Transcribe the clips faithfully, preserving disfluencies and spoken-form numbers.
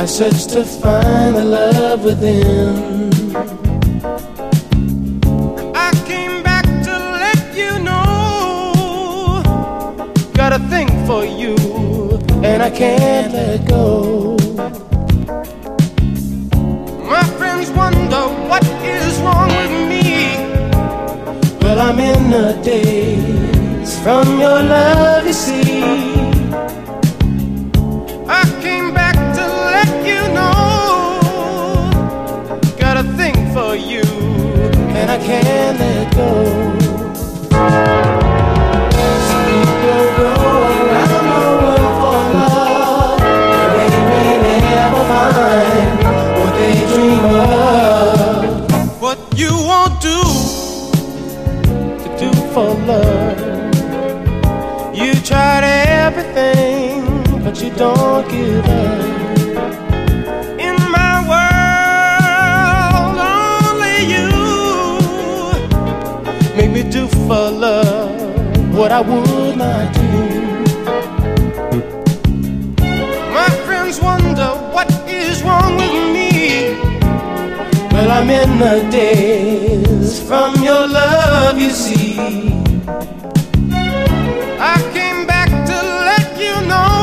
search to find the love within. I came back to let you know, got a thing for you, and I can't let go. My friends wonder what is wrong with me. Well, I'm in a daze from your love, you see. I came back to let you know, got a thing for you, and I can't let go. Some people go around the world for love, and they may never find what they dream of. What you won't do to do for love, you tried everything, but you don't give up. In my world, only you make me do for love what I would not do. My friends wonder what is wrong with me. Well, I'm in a daze from your love, you see. I came back to let you know,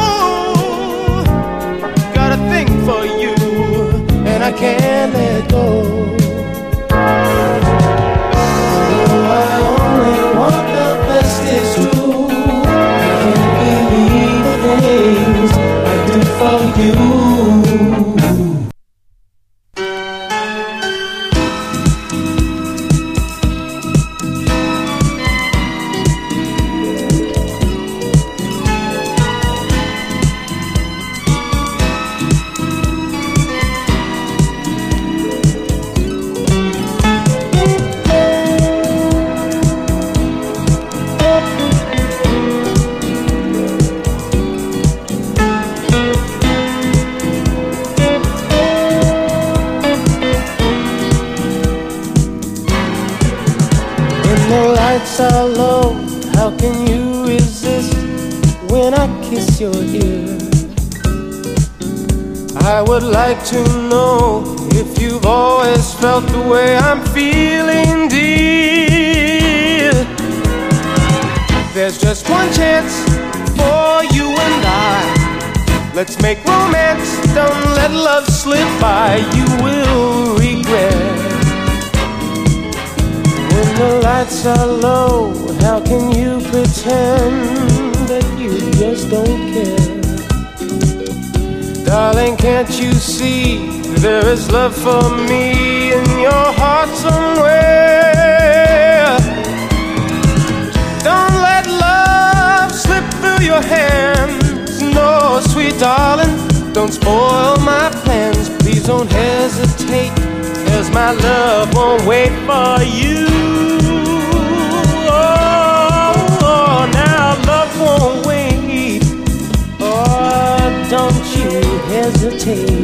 got a thing for you, and I can't let go. Oh, I only want the best, it's true. I can't believe the things I do for you. Are low, how can you resist when I kiss your ear? I would like to know if you've always felt the way I'm feeling, dear. There's just one chance for you and I. Let's make romance, don't let love slip by. You will regret. When the lights are low, how can you pretend that you just don't care? Darling, can't you see there is love for me in your heart somewhere? Don't let love slip through your hands. No, sweet darling, don't spoil my plans. Please don't hesitate, 'cause my love won't wait for you. Oh, now love won't wait. Oh, don't you hesitate.